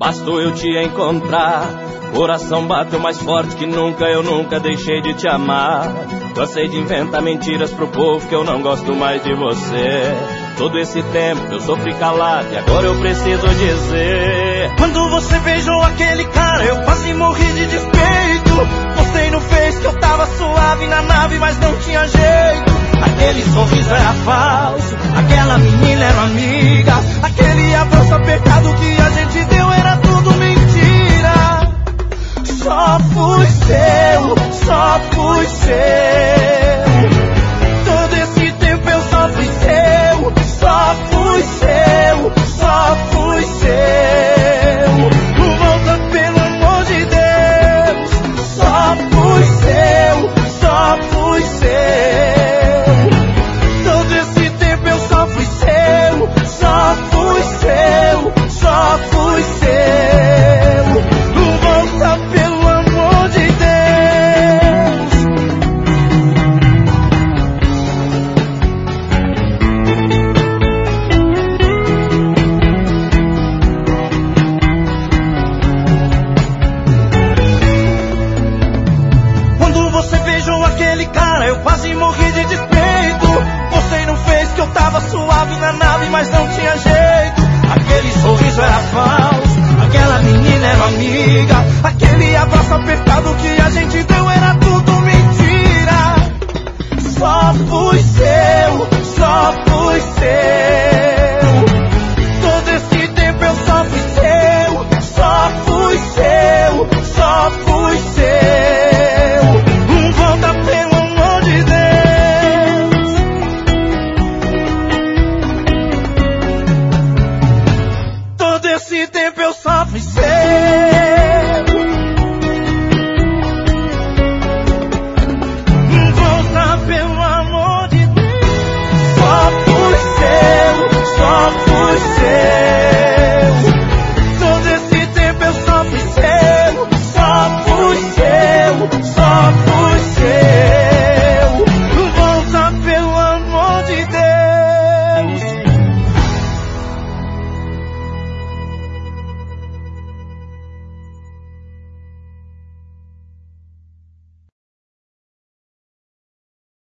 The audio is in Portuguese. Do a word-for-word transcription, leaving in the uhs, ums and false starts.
bastou eu te encontrar. Coração bateu mais forte que nunca, eu nunca deixei de te amar. Cansei de inventar mentiras pro povo que eu não gosto mais de você. Todo esse tempo eu sofri calado e agora eu preciso dizer: quando você beijou aquele cara eu quase morri de despeito. Postei no Face que eu tava suave na nave, mas não tinha jeito. Aquele sorriso era falso, aquela menina era amiga, aquele abraço apertado que a gente deu era tudo mentira. Só fui seu, só fui seu. Todo esse tempo eu só fui seu, só fui seu, só fui seu. Volta pelo amor de Deus. Só fui seu, só fui seu. Todo esse tempo eu só fui seu, só fui seu, só fui seu. Volta pelo amor de Deus. Quando você beijou aquele cara eu quase morri de despeito. Postei no Face que eu tava suave na nave, mas não tinha jeito. Aquele sorriso era falso, aquela menina era amiga, aquele abraço apertado que a gente deu era tudo mentira. Só fui seu, só fui seu. Todo esse tempo eu só fui seu, só fui seu, só fui seu. Volta pelo amor de Deus. Todo esse tempo eu só fui seu. Volta pelo amor de Deus. Só fui seu, só fui seu.